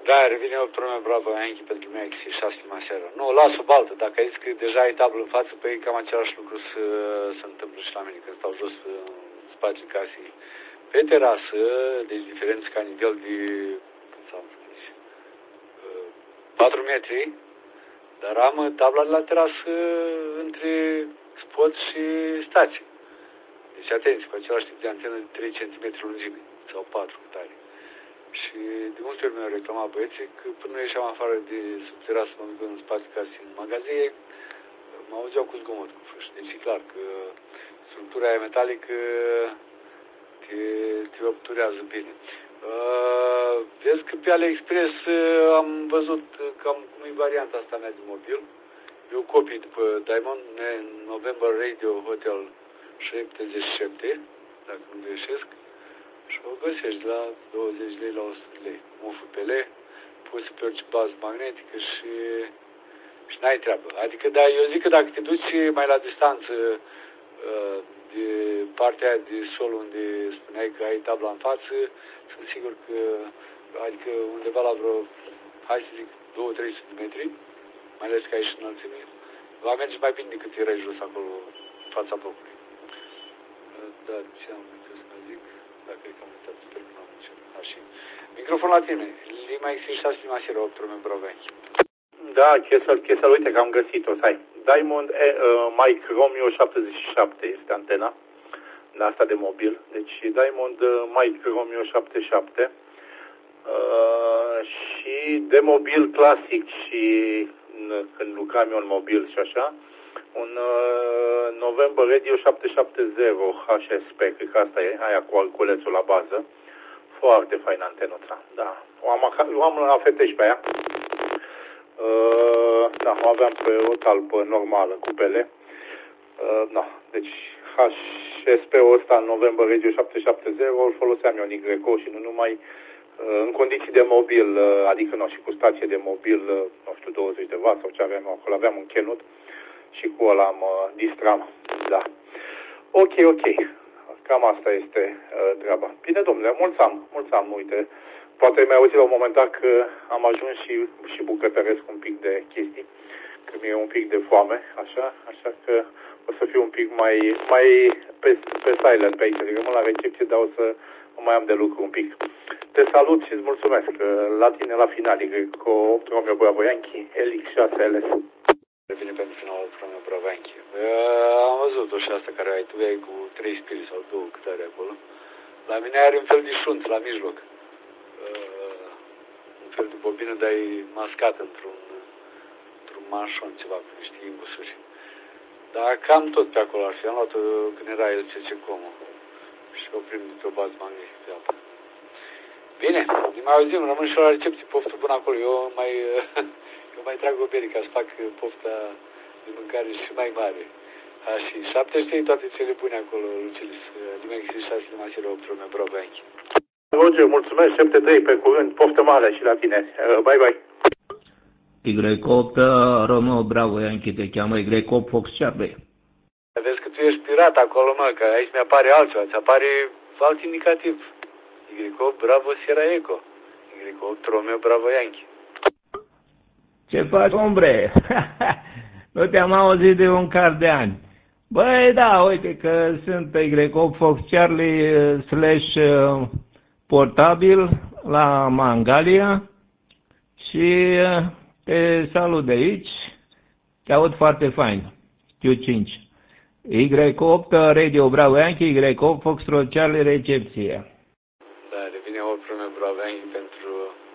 Da, revine o problemă bravă Anchi pentru mine și 6 seara. Nu, las-o baltă. Dacă ai zis că deja ai tablă în față, păi cam același lucru se întâmplă și la mine când stau jos în spațiul casei. Pe terasă, deci diferență ca nivel de, cum s-am spus, 4 metri, dar am tabla de la terasă între spot și stație. Deci atenție, cu același tip de antenă de 3 cm lungime sau 4 cât are. Și de multe ori mi-au reclamat băieții că până nu ieșeam afară de sub terasă, mă duc în spațiu ca în magazie, mă auzeau cu zgomot, cu fâș. Deci e clar că structura aia metalică te obturează bine. Vezi că pe AliExpress am văzut cam cum e varianta asta mea de mobil. Eu copii după Diamond, November Radio Hotel 77, dacă nu greșesc. Și o găsești la 20 lei la 100 lei. UFPL, puse pe orice bază magnetică și n-ai treabă. Adică, da, eu zic că dacă te duci mai la distanță de partea aia de sol unde spuneai că ai tabla în față, sunt sigur că, adică undeva la vreo, hai să zic, 200-300 de metri, mai ales că ai și înălțime, va merge mai bine decât erai jos acolo, în fața blocului. Da, ce am uitat să zic? Dacă e cam uitat, sper că nu am început. Așa. Microfon la tine. Lima X6, Lima Sierra 8, Brovechi. Da, Chesel, uite că am găsit-o, stai. Diamond Mike Romeo 77 este antena de asta de mobil. Deci Diamond Mike Romeo 77 și de mobil clasic și când lucram eu în mobil și așa, un November Radio 770 HSP, cred că asta e, aia cu alculețul la bază. Foarte fain antenuța, da. O am la FT pe aia. Da, o aveam pe o talpă normală, cu pele. Da, deci HSP-ul ăsta, November Radio 770, îl foloseam eu în Igreco și nu numai în condiții de mobil, adică nu, și cu stație de mobil, nu știu, 20 de W sau ce aveam acolo, aveam un Kenut și cu ăla mă distram, da. Ok. Cam asta este treaba. Bine, domnule, mulți am, uite. Poate mi-ai auzit la un moment dat că am ajuns și bucătăresc un pic de chestii, că mi-e un pic de foame, așa că o să fiu un pic mai pe silent pe aici, adică mă la recepție, dar o să mai am de lucru un pic. Te salut și îți mulțumesc. La tine la final, cred că 8 Romeo Bravo Yankee, LX6LS. Revine pentru finalul Romeo Bravo Yankee. Am văzut-o și asta care ai tu, ai cu 3 spiri sau 2 cât are acolo. La mine are un fel de șunț la mijloc. Un fel de bobină, dar e mascat într-un manșon, ceva cu niște imbusuri. Dar cam tot pe acolo ar fi. Am luat-o când era el CC-Comul și oprim de pe o bază magnetică de apă. Bine, ne mai auzim, rămân și la recepție, poftă bună acolo. Eu mai trag o bere ca să fac pofta de mâncare și mai mare. Și 73 toate cele bune acolo, Lucilis. Dimec 6, Lima Sierra 8, Romeo Bravo Yankee. Roger, mulțumesc, 73 pe curând, poftă mare și la tine. Bye. Y8 Romeo Bravo Yankee te cheamă Y8 Fox Charlie. Vezi că tu ești pirat acolo, mă, că aici mi-apare altceva, ți apare alt indicativ. Y8 Bravo Sierra Eco. Y8 Romeo Bravo Yankee. Ce faci, ombre? Nu te-am auzit de un car de ani. Băi, da, uite că sunt Y8 Fox Charlie / portabil la Mangalia și te salut de aici. Te aud foarte fain. Q5. Y8 Radio Bravo Yankee, Y8 Fox Charlie recepție. Da, revine 8 Romeo Bravo Yankee pentru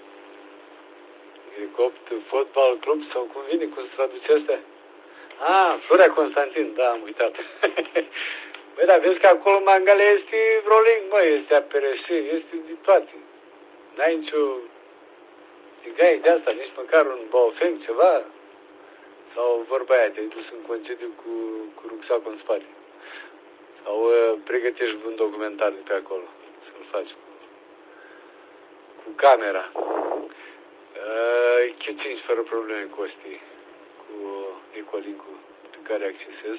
Y8 Fotbal Club sau cum vine, cum se traduce astea? Florea Constantin, da, am uitat. Băi, dar vezi că acolo Mangalia este rolling, măi, este APRS, este de toate. N-ai nicio tigaie de asta, nici măcar un baofeng, ceva? Sau vorba aia, te-ai dus în concediu cu rucsacul în spate. Sau pregătești un documentar de pe acolo, să-l faci cu camera. Q5 fără probleme, Costi, cu Ecolink-ul pe care accesez.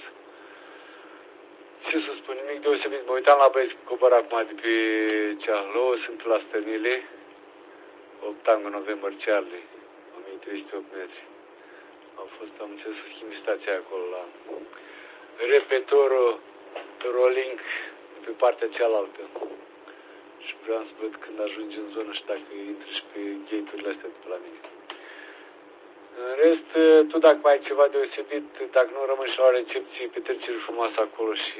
Ce să spun, nimic deosebit. Mă uitam la băieți cu cobor acum de pe Ceahlo, sunt la Stănile. 8 Tango November Charlie, 1308 metri. Am încercat să schimb stația acolo la repetorul rolling pe partea cealaltă. Și vreau să văd când ajungi în zonă și dacă intri și pe gate-urile astea de la mine. În rest, tu dacă mai ai ceva deosebit, dacă nu rămâni și la recepție, petreceri frumoasă acolo și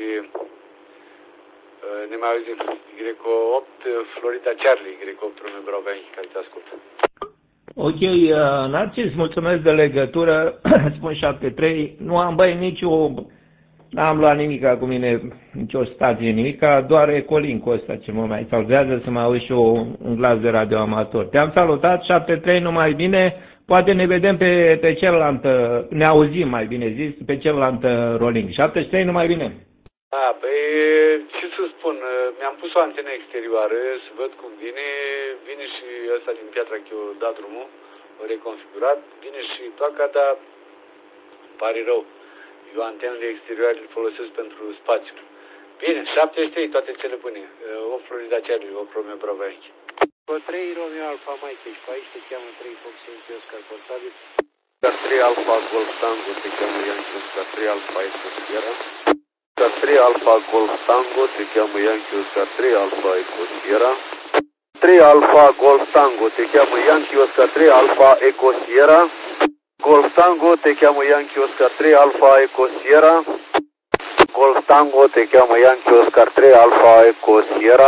ne mai auzim. Y8, Florida Charlie, Y8 Romeo Bravo Yankee, care te ascultă. Ok, Narcis, mulțumesc de legătură, spun 73, nu am n-am luat nimica cu mine, nicio stație, nimica, doar Ecolink-ul ăsta ce mă mai salvează să mă auzi și un glas de radio amator. Te-am salutat, 73, numai bine, poate ne vedem pe celălalt, ne auzim mai bine zis, pe celălalt rolling. 73, numai bine. Păi, ce să spun, mi-am pus o antenă exterioară să văd cum vine și ăsta din Piatra Chiu, da drumul, reconfigurat, vine și toaca, dar pare rău. Eu antenele exterioare le folosesc pentru spațiu. Bine, 73, toate cele bune. 8 Florida Charlie, 8 Romeo Bravo Yankee. 3 Romeo Alfa Mike, și pe aici te cheamă 3 Fox Yankee Oscar Portabil. 3 Alfa Golf Tango, te cheamă Yankee Oscar 3 Alfa Eco Sierra. 3 Alfa Golf Tango, te cheamă Yankee Oscar 3 Alfa Eco Sierra. 3 Alfa Golf Tango, te cheamă Yankee Oscar 3 Alfa Eco Sierra. Golf Tango, te cheamă Yankee Oscar 3 Alfa Eco Sierra. Golf Tango, te cheamă Yankee Oscar 3 Alfa Eco Sierra.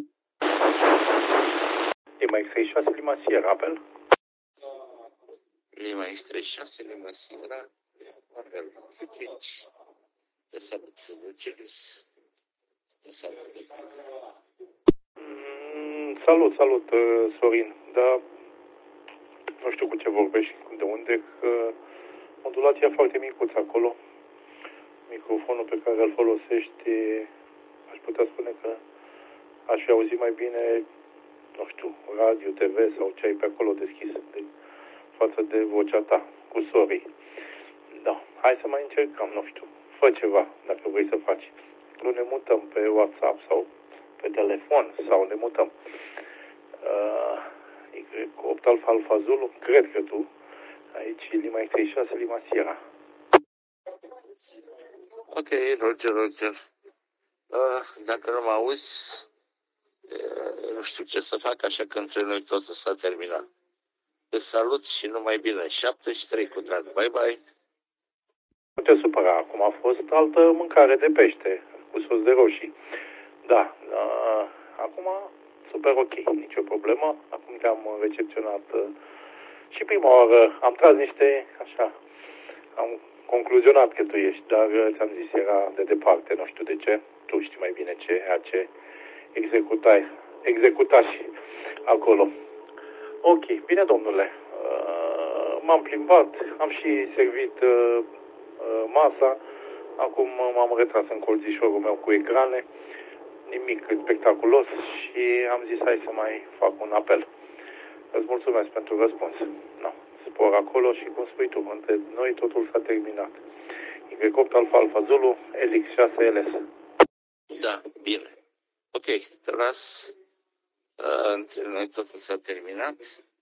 Lima X36, Lima Sierra, apel. Lima X36, Lima Sierra, apel. Te salut, Lucius. Te salut. Salut, Sorin. Da, nu știu cu ce vorbești, de unde, că modulația foarte micuță acolo. Microfonul pe care îl folosești, aș putea spune că aș fi auzit mai bine, nu știu, radio, TV sau ce ai pe acolo deschis față de vocea ta, cu Sori. Da, hai să mai încercăm, nu știu, fă ceva dacă vrei să faci. Nu ne mutăm pe WhatsApp sau pe telefon sau ne mutăm. Y8 Alfa Alfa Zulu, cred că tu, aici Lima X36, Lima Sierra. Ok, Roger. Dacă nu mă auzi, nu știu ce să fac, așa că între noi totul s-a terminat. Te salut și numai bine. 73 cu drag. Bye. Nu te supăra, acum a fost altă mâncare de pește, cu sos de roșii. Da, acum super ok, nicio problemă. Acum te-am recepționat și prima oară am tras niște, așa, am concluzionat că tu ești, dar ți-am zis, era de departe, nu știu de ce. Tu știi mai bine ce executași acolo. Ok, bine domnule, m-am plimbat, am și servit masa, acum m-am retras în colțișorul meu cu ecrane, nimic spectaculos și am zis hai să mai fac un apel. Îți mulțumesc pentru răspuns. No, spor acolo și cum spui tu, între noi totul s-a terminat. Y8 Alfa Alfa Zulu, LX6LS. Da, bine. Ok, tras. Între noi totul s-a terminat.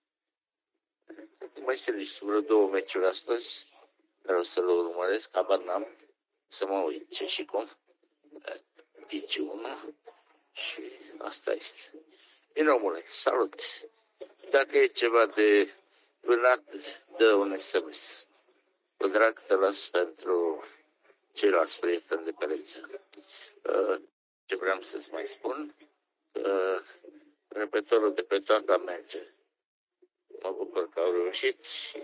Mai este niște vreo 2 meciuri astăzi. Vreau să le urmăresc, abar n-am. Să mă uit ce și cum. Digi1. Și asta este. Bine, omule, salut. Dacă e ceva de vânat, dă un SMS. Cu drag te las pentru ceilalți prieteni de pe rețea. Ce vreau să-ți mai spun? Repetorul de pe toată merge. Mă bucur că au reușit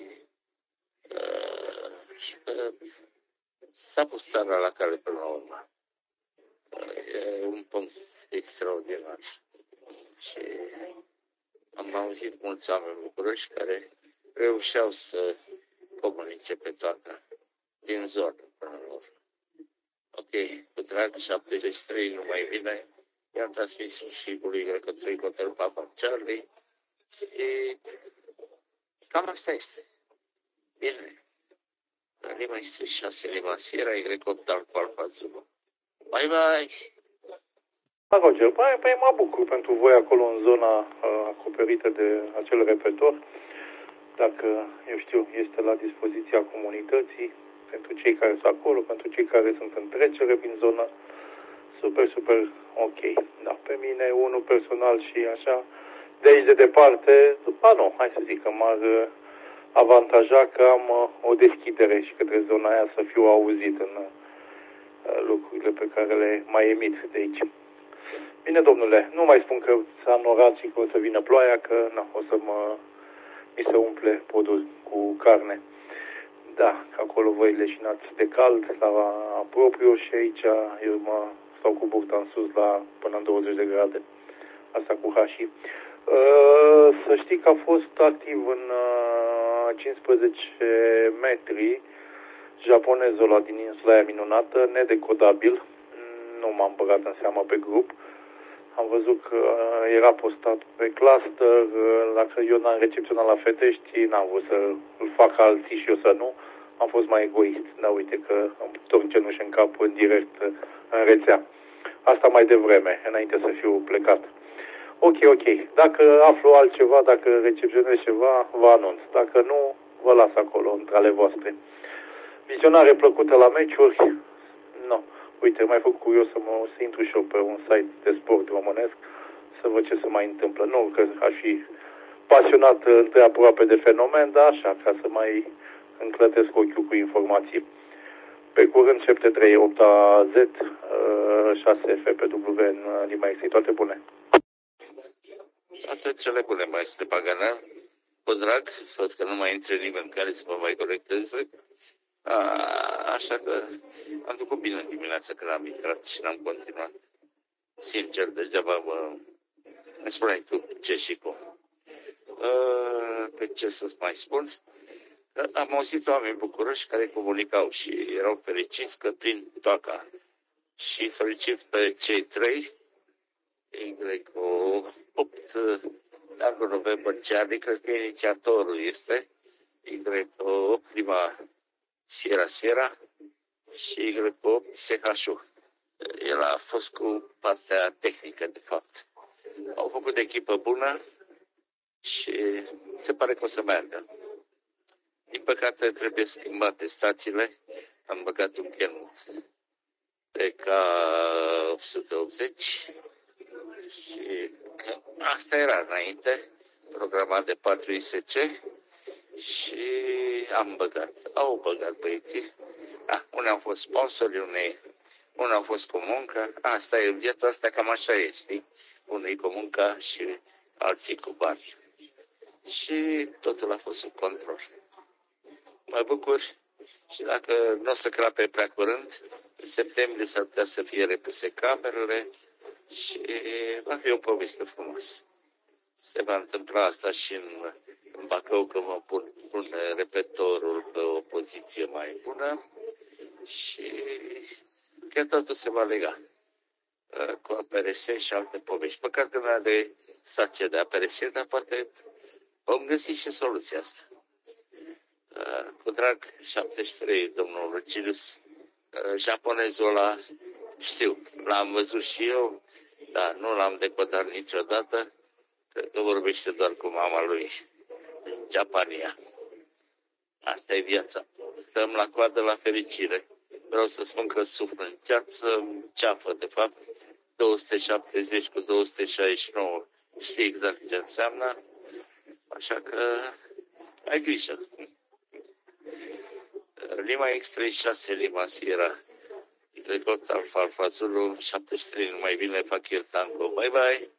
și că s-a pus țara la cale până la urmă. E un punct extraordinar. Și am auzit mulți oameni bucuroși care reușeau să comunice pe toată din zonă până la urmă. Ok, cu drag, 73, numai bine. I-am transmis și cu lui Y3 Hotel Papa Charlie. Și cam asta este. Bine. Lima X36, Lima Sierra, Y8 Alfa Zulu. Bye. Roger, păi mă bucur pentru voi acolo în zona acoperitoare. oferită de acel repetor, dacă, eu știu, este la dispoziția comunității, pentru cei care sunt acolo, pentru cei care sunt în trecere prin zonă, super, super ok. Da, pe mine, unul personal și așa, de aici de departe, nu, hai să zic că m-ar avantaja că am o deschidere și către zona aia să fiu auzit în lucrurile pe care le mai emit de aici. Bine, domnule, nu mai spun că s-a norat și că o să vină ploaia, că o să mi se umple podul cu carne. Da, că acolo voi leșinați de cald la propriu și aici eu mă stau cu burta în sus la până în 20 de grade. Asta cu hașii. Să știi că a fost activ în 15 metri japonezul ăla din insula aia minunată, nedecodabil. Nu m-am băgat în seamă pe grup. Am văzut că era postat pe cluster, dacă eu n-am recepționat la Fetești, n-am vrut să-l fac alții și eu să nu. Am fost mai egoist. Dar uite că îmi torn cenușă în cap în direct în rețea. Asta mai devreme, înainte să fiu plecat. Ok. Dacă aflu altceva, dacă recepționez ceva, vă anunț. Dacă nu, vă las acolo, între ale voastre. Vizionare plăcută la meciuri? Nu. Uite, m-ai făcut curios să intru și eu pe un site de sport românesc, să văd ce se mai întâmplă. Nu că aș fi pasionat întreaproape de fenomen, dar așa, ca să mai înclătesc ochiul cu informații. Pe curând, 7-3, 8Z, 6FPW în limba extei. Toate bune. Toate cele bune, maestre Paganel. Cu drag, văd că nu mai intre nimeni care să mă mai corecteze. Așa că am făcut bine dimineața când am intrat și n-am continuat. Sincer, degeaba îmi spuneai tu ce și cum. Pe ce să-ți mai spun? Am auzit oameni bucuroși care comunicau și erau fericiți că prind toaca. Și fericit pe cei 3, Y8, Dargo November Charlie, cred că inițiatorul este, Y8, prima Sierra și Y8 SH-ul. El a fost cu partea tehnică, de fapt. Au făcut echipă bună și se pare că o să meargă. Din păcate trebuie schimbate stațiile. Am băgat un Kenwood de K880 și asta era înainte, programat de 4 ISC și au băgat băieții. Unii au fost sponsori, unii au fost cu muncă. Asta e viața asta, cam așa e, știi? Unii cu munca și alții cu bani. Și totul a fost sub control. Mă bucur și dacă nu o să crape prea curând, în septembrie s-ar putea să fie repuse camerele și va fi o poveste frumoasă. Se va întâmpla asta și în Bacău, că mă pun repetorul pe o poziție mai bună și chiar totul se va lega cu APRS și alte povești. Păcat că nu are stație de APRS, dar poate vom găsi și soluția asta. Cu drag, 73, domnul Lucilius, japonezul ăla, știu, l-am văzut și eu, dar nu l-am decodat niciodată, cred că vorbește doar cu mama lui în Japania. Asta e viața. Stăm la coadă la fericire. Vreau să spun că suflă în ceafă, de fapt, 270 cu 269, știi exact ce înseamnă, așa că ai grijă. Lima X36, Lima Sierra, Y8 Alfa Zulu, 73, nu mai bine fac el tango. Bye bye!